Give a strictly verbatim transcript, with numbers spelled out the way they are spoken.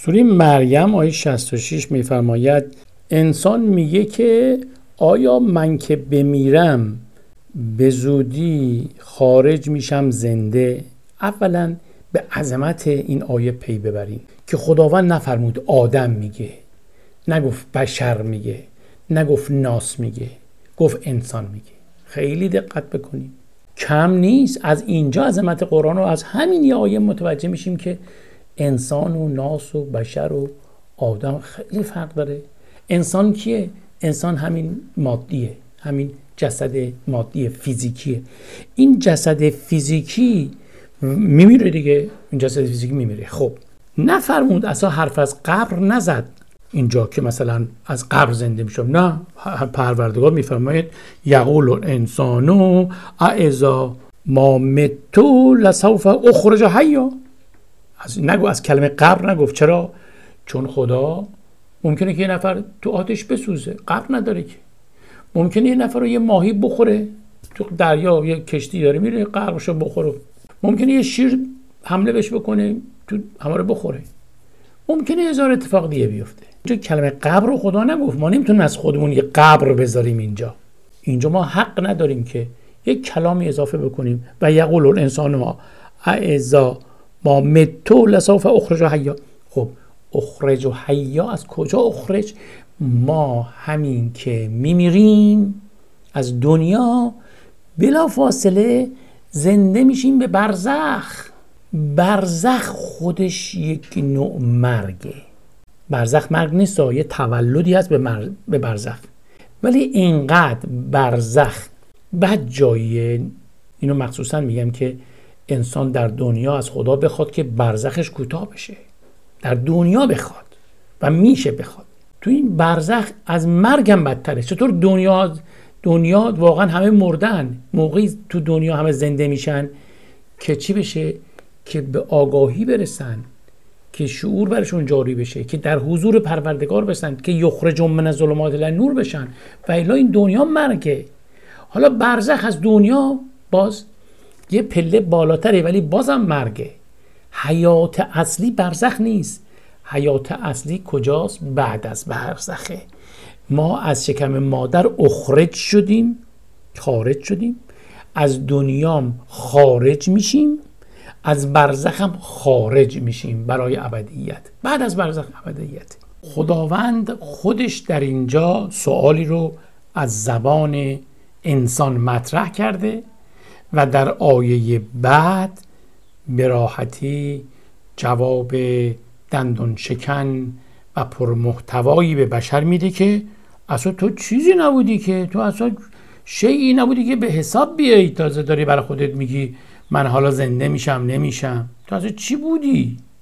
سوره مریم آیه شصت و شش میفرماید انسان میگه که آیا من که بمیرم به زودی خارج میشم زنده؟ اولا به عظمت این آیه پی ببرین که خداوند نفرمود آدم میگه، نگفت بشر میگه، نگفت ناس میگه، گفت انسان میگه. خیلی دقت بکنیم، کم نیست. از اینجا عظمت قرآن رو از همین یه آیه متوجه میشیم که انسان و ناس و بشر و آدم خیلی فرق داره. انسان کیه؟ انسان همین مادیه، همین جسد مادی فیزیکیه. این جسد فیزیکی میمیره دیگه، این جسد فیزیکی میمیره. خب نفرمود اصلا حرف از قبر نزد اینجا که مثلا از قبر زنده میشم، نه، پروردگار میفرماید یقول الانسان اذا ما مت لسوف اخرج حیا. از نگو از کلمه قبر نگفت. چرا؟ چون خدا ممکنه که یه نفر تو آتش بسوزه، قبر نداره که. ممکنه یه نفر رو یه ماهی بخوره تو دریا، یه کشتی داره میره قبرشو بخوره. ممکنه یه شیر حمله بهش بکنه تو همه رو بخوره. ممکنه هزار اتفاق دیگه بیفته. اینجا کلمه قبر رو خدا نگفت. ما نمیتونیم از خودمون یه قبر بذاریم اینجا. اینجا ما حق نداریم که یک کلامی اضافه بکنیم و یقول الانسان ما اذا ما مت لسوف اخرج حیا. خب اخرج حیا از کجا اخرج؟ ما همین که میمیریم از دنیا بلا فاصله زنده میشیم به برزخ. برزخ خودش یک نوع مرگه. برزخ مرگ نیست، یه تولدی هست به, مر... به برزخ. ولی اینقدر برزخ بد جاییه، اینو مخصوصا میگم که انسان در دنیا از خدا بخواد که برزخش کوتاه بشه، در دنیا بخواد و میشه بخواد. تو این برزخ از مرگم بدتره. چطور دنیا دنیا واقعا همه مردن، موقعی تو دنیا همه زنده میشن که چی بشه؟ که به آگاهی برسن، که شعور برشون جاری بشه، که در حضور پروردگار بشن، که یخرجون من الظلمات الی النور بشن. و الا این دنیا مرگه. حالا برزخ از دنیا باز یه پله بالاتره ولی بازم مرگه. حیات اصلی برزخ نیست. حیات اصلی کجاست؟ بعد از برزخه. ما از شکم مادر اخرج شدیم، خارج شدیم، از دنیام خارج میشیم، از برزخ هم خارج میشیم برای ابدیت. بعد از برزخ ابدیت. خداوند خودش در اینجا سوالی رو از زبان انسان مطرح کرده و در آیه بعد به راحتی جواب دندون شکن و پرمحتوایی به بشر میده که اصلا تو چیزی نبودی، که تو اصلا شیئی نبودی که به حساب بیایی. تازه داری برای خودت میگی من حالا زنده میشم نمیشم. تو اصلا چی بودی؟